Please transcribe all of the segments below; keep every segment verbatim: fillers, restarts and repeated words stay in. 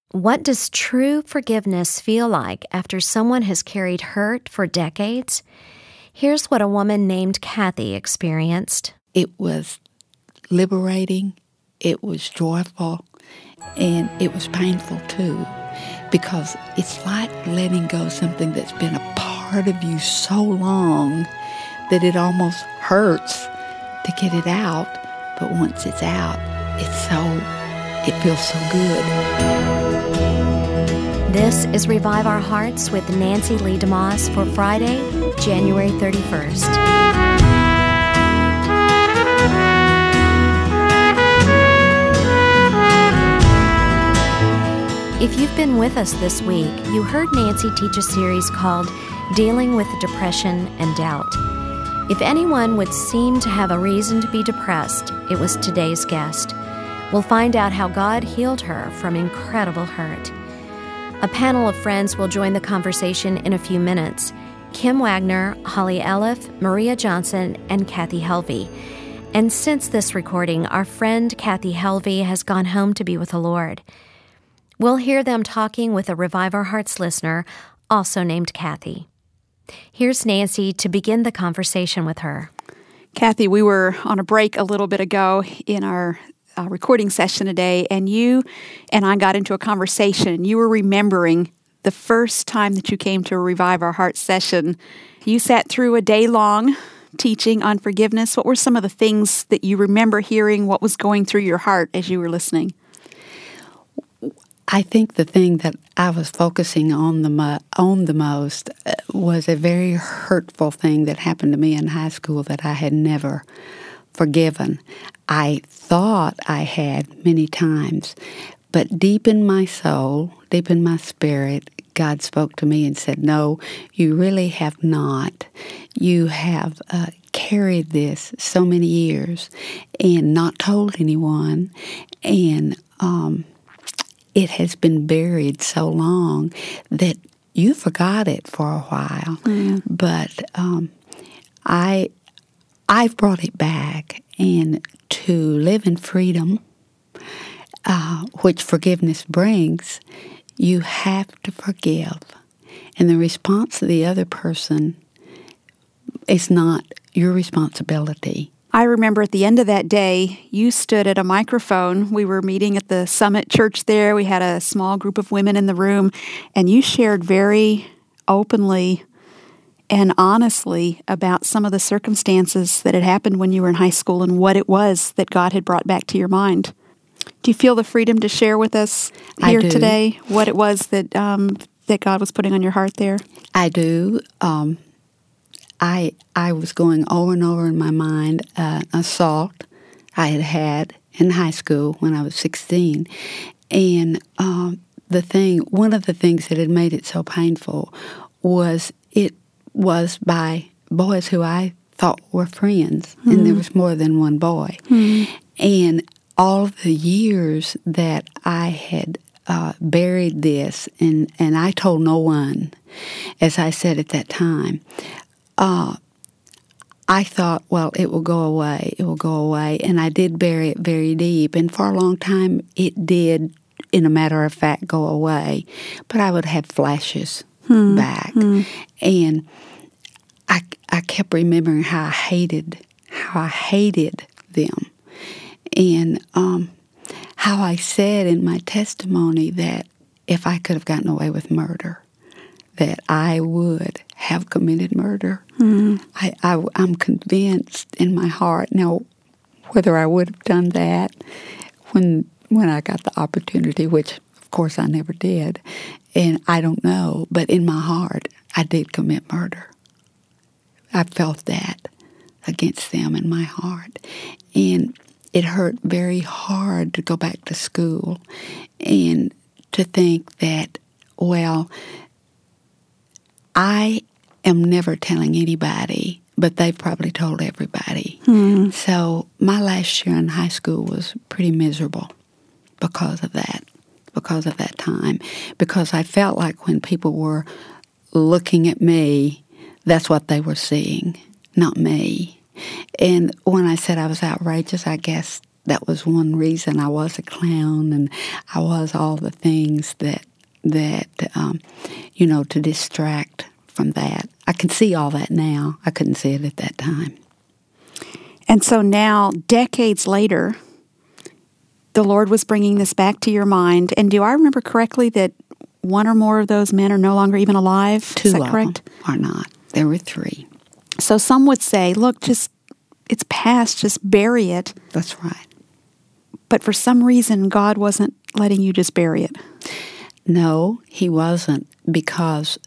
What does true forgiveness feel like after someone has carried hurt for decades? Here's what a woman named Kathy experienced. It was liberating, it was joyful, and it was painful too, because it's like letting go of something that's been a part of you so long that it almost hurts to get it out, but once it's out, it's so, it feels so good. This is Revive Our Hearts with Nancy Lee DeMoss for Friday, January thirty-first. If you've been with us this week, you heard Nancy teach a series called Dealing with Depression and Doubt. If anyone would seem to have a reason to be depressed, it was today's guest. We'll find out how God healed her from incredible hurt. A panel of friends will join the conversation in a few minutes. Kim Wagner, Holly Elliff, Maria Johnson, and Kathy Helvey. And since this recording, our friend Kathy Helvey has gone home to be with the Lord. We'll hear them talking with a Revive Our Hearts listener, also named Kathy. Here's Nancy to begin the conversation with her. Kathy, we were on a break a little bit ago in our uh, recording session today, and you and I got into a conversation. You were remembering the first time that you came to a Revive Our Hearts session. You sat through a day-long teaching on forgiveness. What were some of the things that you remember hearing? What was going through your heart as you were listening? I think the thing that I was focusing on the mo- on the most was a very hurtful thing that happened to me in high school that I had never forgiven. I thought I had many times, but deep in my soul, deep in my spirit, God spoke to me and said, no, you really have not. You have uh, carried this so many years and not told anyone, and um it has been buried so long that you forgot it for a while. Mm. But um, I, I've brought it back, and to live in freedom, uh, which forgiveness brings, you have to forgive. And the response of the other person is not your responsibility. I remember at the end of that day, you stood at a microphone. We were meeting at the Summit Church there. We had a small group of women in the room, and you shared very openly and honestly about some of the circumstances that had happened when you were in high school and what it was that God had brought back to your mind. Do you feel the freedom to share with us here today what it was that um, that God was putting on your heart there? I do. Um I I was going over and over in my mind uh, assault I had had in high school when I was sixteen. And um, the thing, one of the things that had made it so painful was it was by boys who I thought were friends, mm. and there was more than one boy. Mm. And all the years that I had uh, buried this, and, and I told no one, as I said at that time, Uh, I thought, well, it will go away, it will go away, and I did bury it very deep, and for a long time it did, in a matter of fact, go away, but I would have flashes hmm. back, hmm. and I, I kept remembering how I hated, how I hated them, and um, how I said in my testimony that if I could have gotten away with murder, that I would have committed murder. Mm. I, I, I'm convinced in my heart. Now, whether I would have done that when when I got the opportunity, which, of course, I never did, and I don't know, but in my heart, I did commit murder. I felt that against them in my heart. And it hurt very hard to go back to school and to think that, well, I am never telling anybody, but they've probably told everybody. Mm. So my last year in high school was pretty miserable because of that, because of that time, because I felt like when people were looking at me, that's what they were seeing, not me. And when I said I was outrageous, I guess that was one reason I was a clown, and I was all the things that that um, you know, to distract from that. I can see all that now. I couldn't see it at that time. And so now, decades later, the Lord was bringing this back to your mind. And do I remember correctly that one or more of those men are no longer even alive? Two Is that of correct? them are not. There were three. So some would say, look, just it's past, just bury it. That's right. But for some reason, God wasn't letting you just bury it. No, he wasn't, because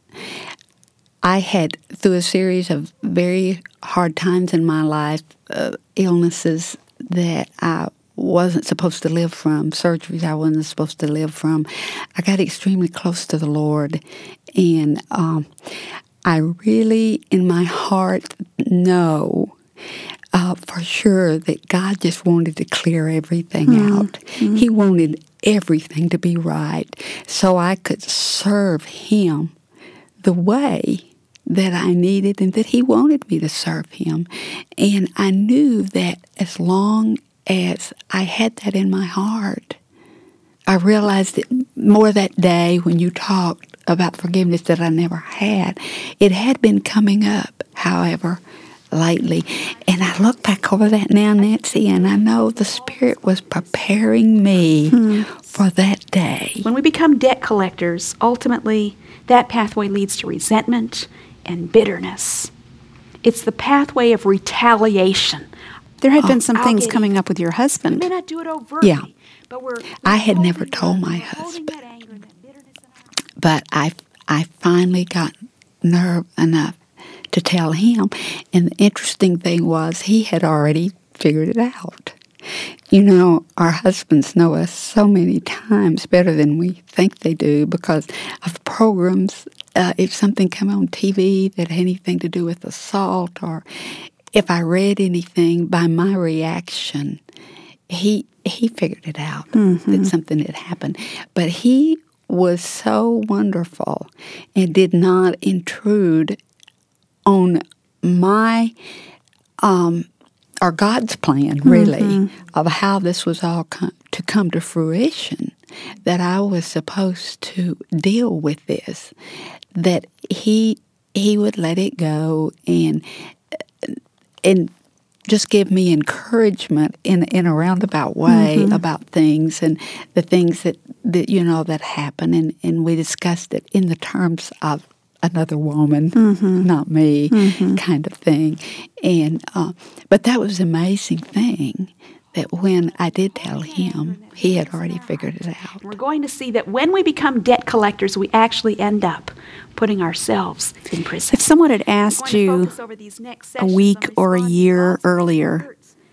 I had, through a series of very hard times in my life, uh, illnesses that I wasn't supposed to live from, surgeries I wasn't supposed to live from, I got extremely close to the Lord. And um, I really, in my heart, know uh, for sure that God just wanted to clear everything mm-hmm. out. Mm-hmm. He wanted everything to be right so I could serve him the way that I needed and that he wanted me to serve him. And I knew that as long as I had that in my heart, I realized it more that day when you talked about forgiveness that I never had. It had been coming up, however, lately. And I look back over that now, Nancy, and I know the Spirit was preparing me hmm. for that day. When we become debt collectors, ultimately that pathway leads to resentment and bitterness. It's the pathway of retaliation. There had oh, been some I'll things coming up with your husband. We may not do it overtly, yeah. but we're, we're I had never told my husband. But I, I finally got nerve enough to tell him. And the interesting thing was he had already figured it out. You know, our husbands know us so many times better than we think they do because of programs. Uh, if something came on T V that had anything to do with assault, or if I read anything, by my reaction, he he figured it out mm-hmm. that something had happened. But he was so wonderful and did not intrude on my um, or God's plan, really, mm-hmm. of how this was all come, to come to fruition, that I was supposed to deal with this, that he he would let it go and and just give me encouragement in in a roundabout way mm-hmm. about things and the things that, that you know that happen, and, and we discussed it in the terms of another woman, mm-hmm. not me, mm-hmm. kind of thing. And uh, but that was an amazing thing, that when I did tell him, he had already figured it out. We're going to see that when we become debt collectors, we actually end up putting ourselves in prison. If someone had asked you a week or a year earlier,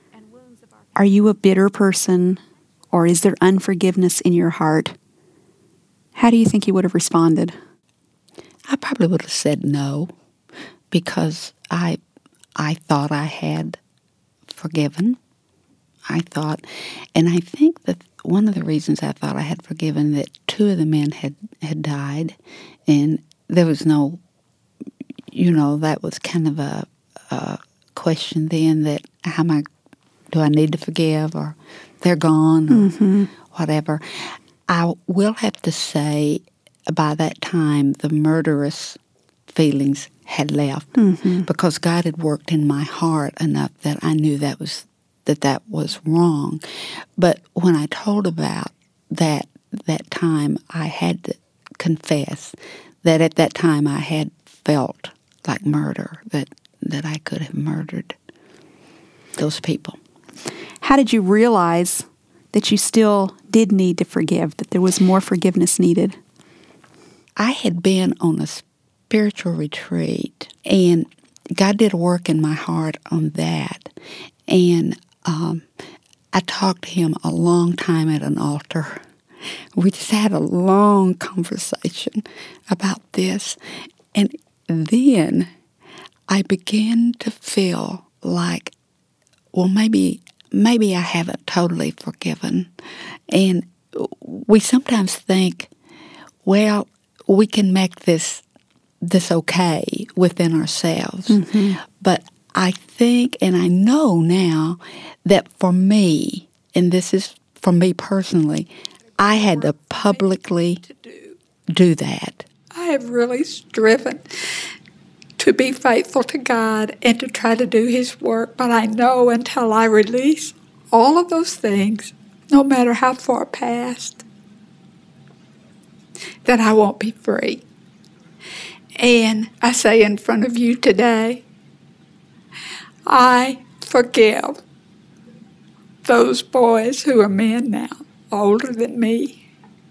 are you a bitter person or is there unforgiveness in your heart, how do you think you would have responded? I probably would have said no, because I I thought I had forgiven. I thought, and I think that one of the reasons I thought I had forgiven, that two of the men had, had died, and there was no, you know, that was kind of a, a question then, that how am I, do I need to forgive, or they're gone, or mm-hmm. whatever. I will have to say, by that time, the murderous feelings had left mm-hmm. because God had worked in my heart enough that I knew that was that that was wrong. But when I told about that that time, I had to confess that at that time I had felt like murder, that that I could have murdered those people. How did you realize that you still did need to forgive, that there was more forgiveness needed? I had been on a spiritual retreat, and God did a work in my heart on that. And um, I talked to him a long time at an altar. We just had a long conversation about this. And then I began to feel like, well, maybe maybe I haven't totally forgiven. And we sometimes think, well, we can make this this okay within ourselves. Mm-hmm. But I think, and I know now, that for me, and this is from me personally, I had to publicly do that. I have really striven to be faithful to God and to try to do His work, but I know until I release all of those things, no matter how far past, that I won't be free. And I say in front of you today, I forgive those boys who are men now, older than me.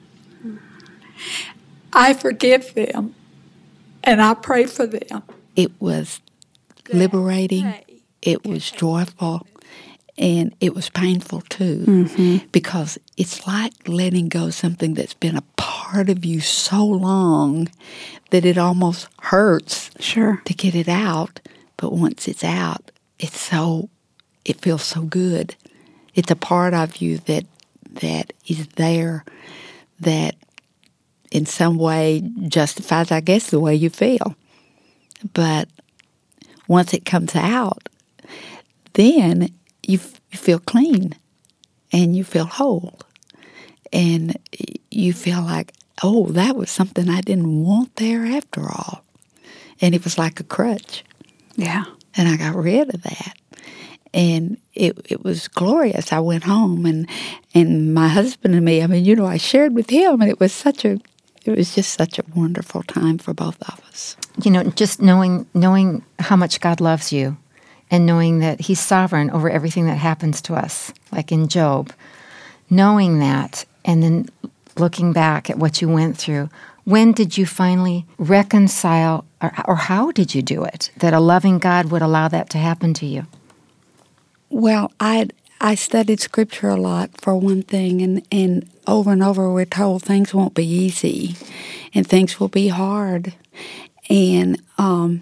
I forgive them, and I pray for them. It was liberating, it was joyful, and it was painful too, mm-hmm. because it's like letting go of something that's been a part of you so long that it almost hurts sure. to get it out. But once it's out, it's so, it feels so good. It's a part of you that that is there, that in some way justifies, I guess, the way you feel. But once it comes out, then you, f- you feel clean and you feel whole. And you feel like, oh, that was something I didn't want there after all. And it was like a crutch. Yeah. And I got rid of that. And it it was glorious. I went home, and and my husband and me, I mean, you know, I shared with him, and it was such a, it was just such a wonderful time for both of us. You know, just knowing knowing how much God loves you, and knowing that He's sovereign over everything that happens to us, like in Job, knowing that, and then looking back at what you went through, when did you finally reconcile, or, or how did you do it, that a loving God would allow that to happen to you? Well, I I studied Scripture a lot, for one thing, and, and over and over we're told things won't be easy, and things will be hard. And um,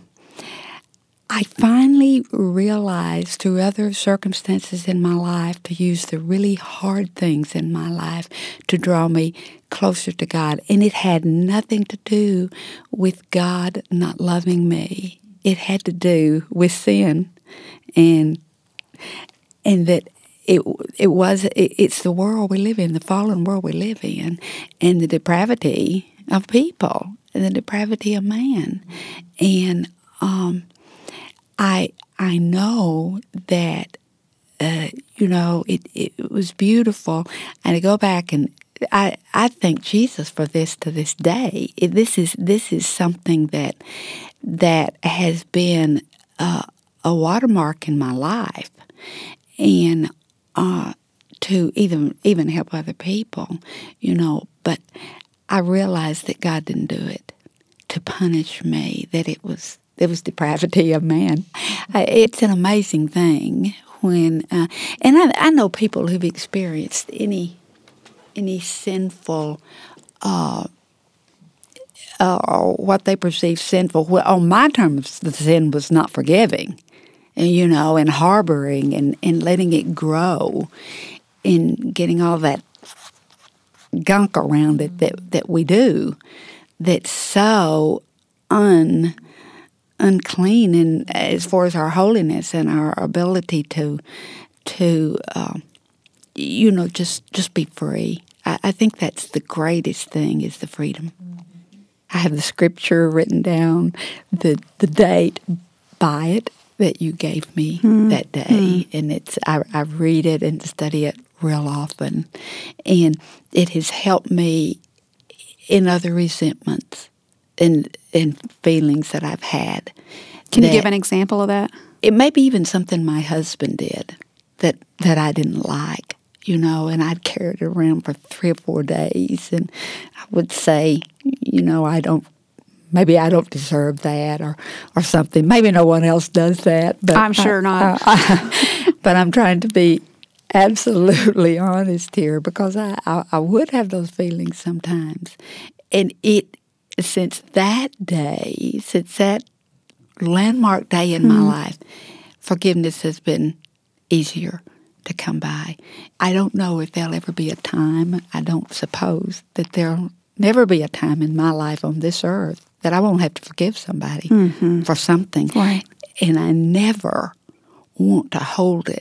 I finally realized through other circumstances in my life to use the really hard things in my life to draw me closer to God. And it had nothing to do with God not loving me. It had to do with sin, and and that it it was it, it's the world we live in, the fallen world we live in, and the depravity of people, and the depravity of man. And um, I I know that uh, you know it, it was beautiful, and I go back and I I thank Jesus for this to this day. It, this is this is something that that has been uh, a watermark in my life. And uh, to even even help other people, you know. But I realized that God didn't do it to punish me, that it was it was depravity of man. Uh, it's an amazing thing when, uh, and I, I know people who've experienced any any sinful, uh, uh, or what they perceive sinful. Well, on my terms, the sin was not forgiving. And, you know, and harboring and, and letting it grow and getting all that gunk around it that, that we do that's so un, unclean and as far as our holiness and our ability to, to uh, you know, just, just be free. I, I think that's the greatest thing is the freedom. I have the scripture written down, the, the date, buy it. That you gave me mm. that day, mm. and it's I, I read it and study it real often, and it has helped me in other resentments and and feelings that I've had. Can you give an example of that? It may be even something my husband did that that I didn't like, you know, and I'd carry it around for three or four days, and I would say, you know, I don't. Maybe I don't deserve that, or, or something. Maybe no one else does that. But I'm sure I, not. I, I, but I'm trying to be absolutely honest here because I, I, I would have those feelings sometimes. And it, since that day, since that landmark day in mm-hmm. my life, forgiveness has been easier to come by. I don't know if there'll ever be a time, I don't suppose, that there'll never be a time in my life on this earth that I won't have to forgive somebody mm-hmm. for something. Right. And I never want to hold it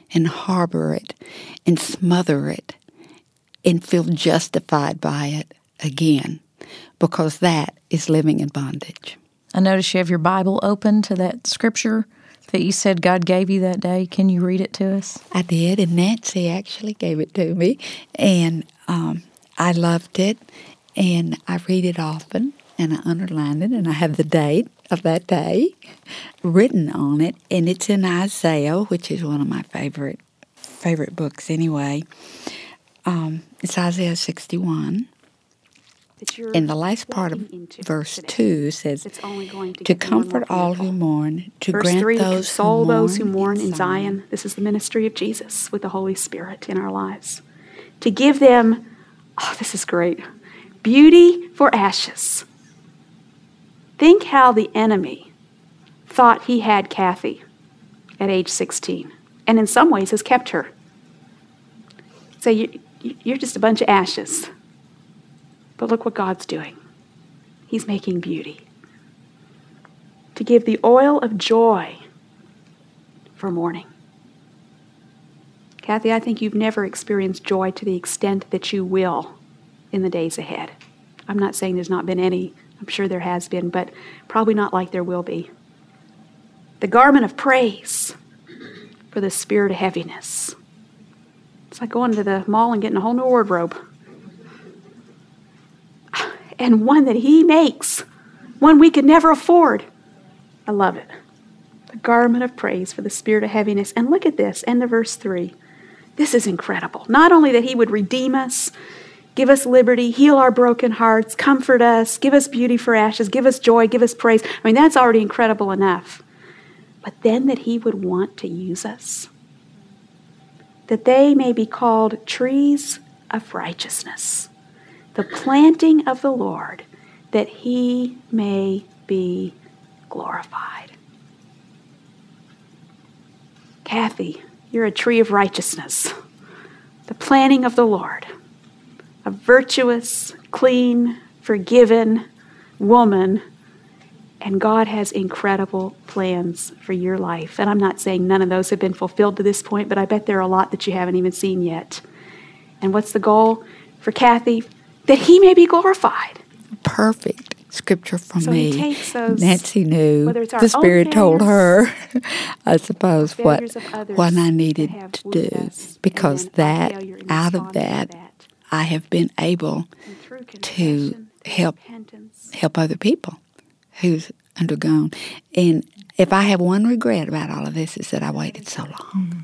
and harbor it and smother it and feel justified by it again, because that is living in bondage. I notice you have your Bible open to that scripture that you said God gave you that day. Can you read it to us? I did, and Nancy actually gave it to me, and um, I loved it, and I read it often, and I underline it, and I have the date of that day written on it, and it's in Isaiah, which is one of my favorite favorite books anyway. Um, it's Isaiah sixty-one. And the last part of verse two says, to, to comfort all who mourn, to verse grant three, those to console who mourn those who mourn in in Zion. This is the ministry of Jesus with the Holy Spirit in our lives. To give them, oh, this is great, beauty for ashes. Think how the enemy thought he had Kathy at age sixteen, and in some ways has kept her. Say, you, you're just a bunch of ashes. But look what God's doing. He's making beauty. To give the oil of joy for mourning. Kathy, I think you've never experienced joy to the extent that you will in the days ahead. I'm not saying there's not been any. I'm sure there has been, but probably not like there will be. The garment of praise for the spirit of heaviness. It's like going to the mall and getting a whole new wardrobe. And one that he makes, one we could never afford. I love it. The garment of praise for the spirit of heaviness. And look at this, end of verse three. This is incredible. Not only that he would redeem us, give us liberty, heal our broken hearts, comfort us, give us beauty for ashes, give us joy, give us praise. I mean, that's already incredible enough. But then that he would want to use us. That they may be called trees of righteousness, the planting of the Lord, that he may be glorified. Kathy, you're a tree of righteousness, the planting of the Lord, a virtuous, clean, forgiven woman, and God has incredible plans for your life. And I'm not saying none of those have been fulfilled to this point, but I bet there are a lot that you haven't even seen yet. And what's the goal for Kathy? That he may be glorified. Perfect scripture from so me. He takes those, Nancy knew. whether it's our The Spirit own told failures, her, I suppose, what what I needed have to wounded do. us, Because and then our that, failure in out of responding to that, that. I have been able And through to confession, through help repentance, help other people who's undergone. And if I have one regret about all of this, is that I waited so long.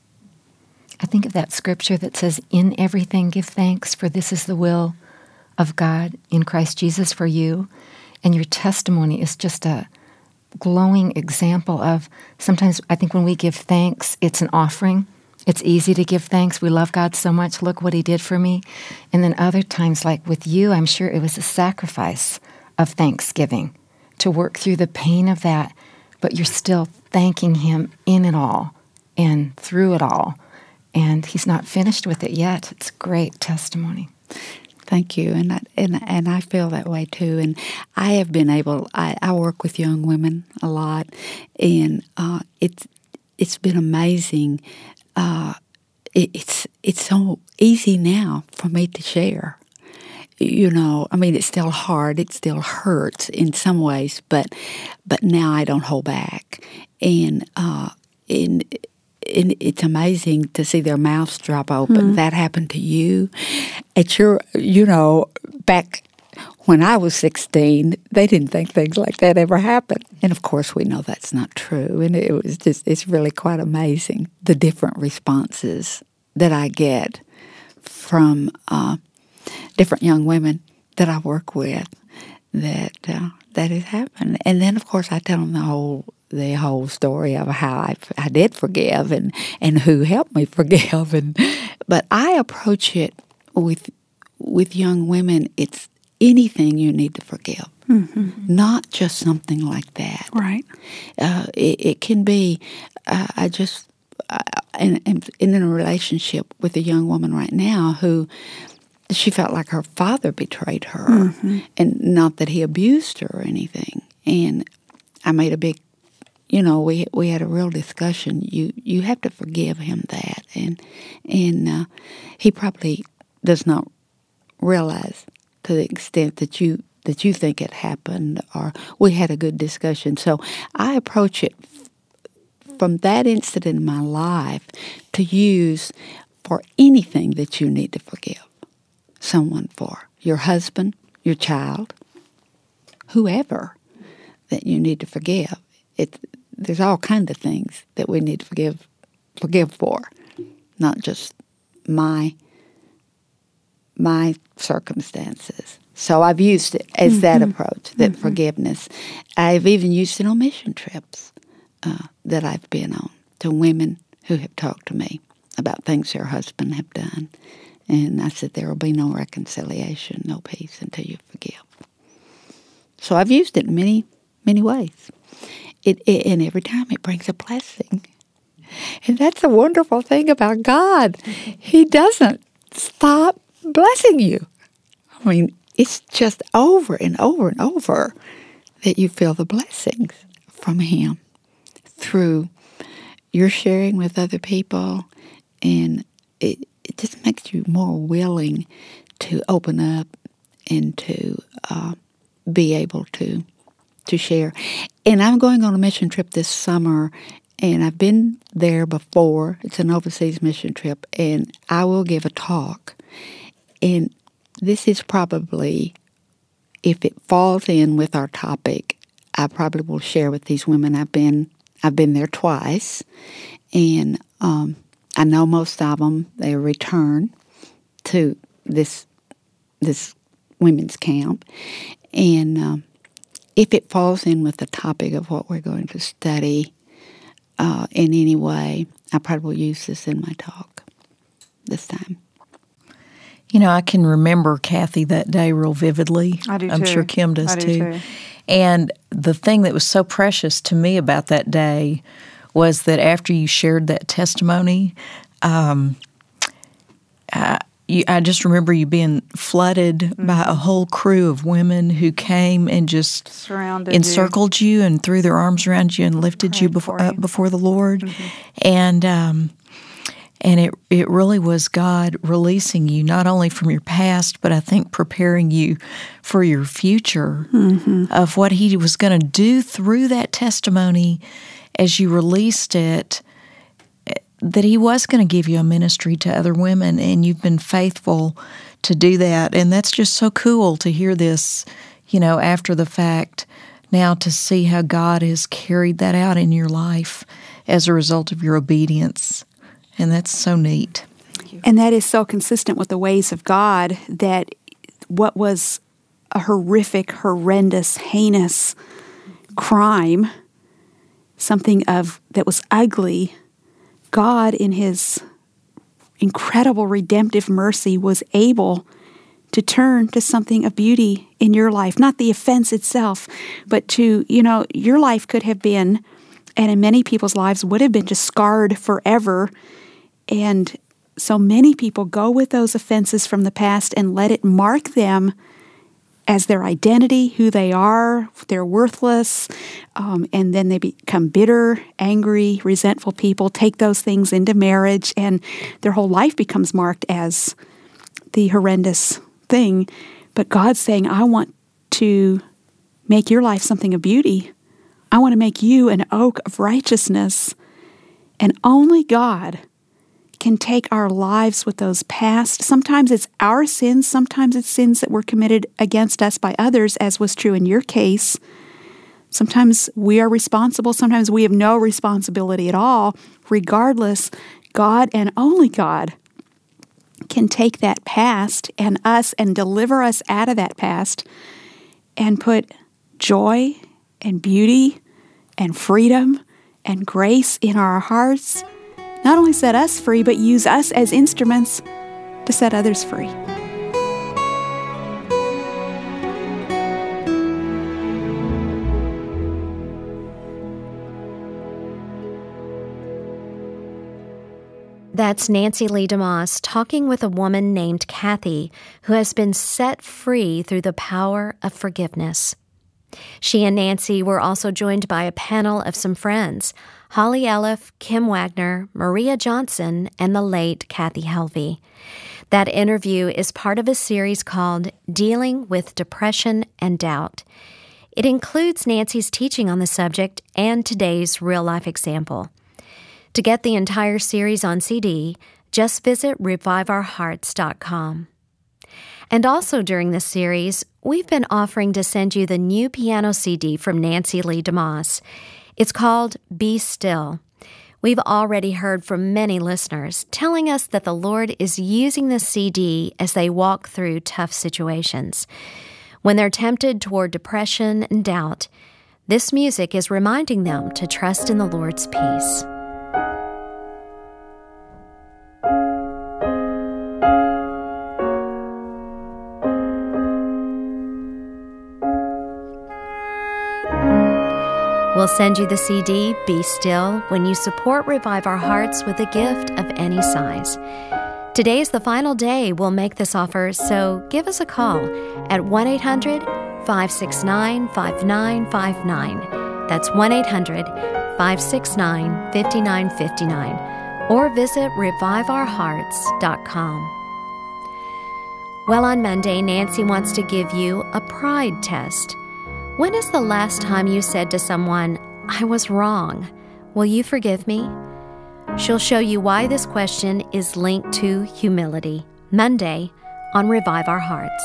I think of that scripture that says, in everything give thanks, for this is the will of God in Christ Jesus for you. And your testimony is just a glowing example of, sometimes I think when we give thanks, it's an offering. It's easy to give thanks. We love God so much. Look what he did for me. And then other times, like with you, I'm sure it was a sacrifice of thanksgiving to work through the pain of that, but you're still thanking him in it all and through it all. And he's not finished with it yet. It's great testimony. Thank you, and I, and and I feel that way too. And I have been able. I, I work with young women a lot, and uh, it's it's been amazing. Uh, it, it's it's so easy now for me to share. You know, I mean, it's still hard. It still hurts in some ways, but but now I don't hold back, and uh, in. And it's amazing to see their mouths drop open. Mm-hmm. That happened to you. At your, you know, back when I was sixteen, they didn't think things like that ever happened. And of course, we know that's not true. And it was just, it's really quite amazing, the different responses that I get from uh, different young women that I work with that uh, that has happened. And then, of course, I tell them the whole the whole story of how I, I did forgive and, and who helped me forgive. And but I approach it with with young women. It's anything you need to forgive, mm-hmm. not just something like that. Right. Uh, it, it can be. Uh, I just uh, in, in a relationship with a young woman right now who. She felt like her father betrayed her, mm-hmm. and not that he abused her or anything. And I made a big you know, we we had a real discussion. You you have to forgive him that, and and uh, he probably does not realize to the extent that you that you think it happened, or we had a good discussion. So I approach it from that incident in my life to use for anything that you need to forgive someone for. Your husband, your child, whoever that you need to forgive. It, there's all kinds of things that we need to forgive forgive for, not just my my circumstances. So I've used it as mm-hmm. that approach, that mm-hmm. forgiveness. I've even used it on mission trips uh, that I've been on to women who have talked to me about things their husband have done. And I said, there will be no reconciliation, no peace until you forgive. So I've used it in many, many ways. It, it, and every time it brings a blessing. And that's a wonderful thing about God. He doesn't stop blessing you. I mean, it's just over and over and over that you feel the blessings from Him through your sharing with other people, and it, it just makes you more willing to open up and to uh, be able to to share. And I'm going on a mission trip this summer, and I've been there before. It's an overseas mission trip, and I will give a talk. And this is probably, if it falls in with our topic, I probably will share with these women. I've been I've been there twice, and um, I know most of them. They return to this this women's camp, and um, if it falls in with the topic of what we're going to study uh, in any way, I probably will use this in my talk this time. You know, I can remember, Kathy, that day real vividly. I do, I'm too. sure Kim does, I do too. too. And the thing that was so precious to me about that day was that after you shared that testimony, um, I, you, I just remember you being flooded mm-hmm. by a whole crew of women who came and just surrounded encircled you. you and threw their arms around you and lifted Praying you before you. up before the Lord. Mm-hmm. And um, and it it really was God releasing you not only from your past, but I think preparing you for your future mm-hmm. of what He was going to do through that testimony as you released it, that He was going to give you a ministry to other women, and you've been faithful to do that. And that's just so cool to hear this, you know, after the fact, now to see how God has carried that out in your life as a result of your obedience. And that's so neat. And that is so consistent with the ways of God, that what was a horrific, horrendous, heinous crime, something of that was ugly, God, in His incredible redemptive mercy, was able to turn to something of beauty in your life. Not the offense itself, but to, you know, your life could have been, and in many people's lives would have been, just scarred forever. And so many people go with those offenses from the past and let it mark them as their identity, who they are, they're worthless, um, and then they become bitter, angry, resentful people, take those things into marriage, and their whole life becomes marked as the horrendous thing. But God's saying, I want to make your life something of beauty. I want to make you an oak of righteousness. And only God can take our lives with those past. Sometimes it's our sins, sometimes it's sins that were committed against us by others, as was true in your case. Sometimes we are responsible, sometimes we have no responsibility at all. Regardless, God and only God can take that past and us and deliver us out of that past and put joy and beauty and freedom and grace in our hearts. Not only set us free, but use us as instruments to set others free. That's Nancy Lee DeMoss talking with a woman named Kathy, who has been set free through the power of forgiveness. She and Nancy were also joined by a panel of some friends, Holly Elliff, Kim Wagner, Maria Johnson, and the late Kathy Helvey. That interview is part of a series called Dealing with Depression and Doubt. It includes Nancy's teaching on the subject and today's real-life example. To get the entire series on C D, just visit revive our hearts dot com. And also during this series, we've been offering to send you the new piano C D from Nancy Lee DeMoss. It's called Be Still. We've already heard from many listeners telling us that the Lord is using this C D as they walk through tough situations. When they're tempted toward depression and doubt, this music is reminding them to trust in the Lord's peace. We'll send you the C D, Be Still, when you support Revive Our Hearts with a gift of any size. Today is the final day we'll make this offer, so give us a call at one eight hundred five six nine five nine five nine. That's one eight hundred five six nine five nine five nine. Or visit revive our hearts dot com. Well, on Monday, Nancy wants to give you a pride test. When is the last time you said to someone, I was wrong? Will you forgive me? She'll show you why this question is linked to humility. Monday on Revive Our Hearts.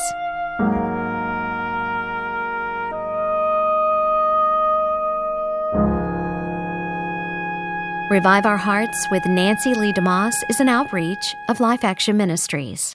Revive Our Hearts with Nancy Lee DeMoss is an outreach of Life Action Ministries.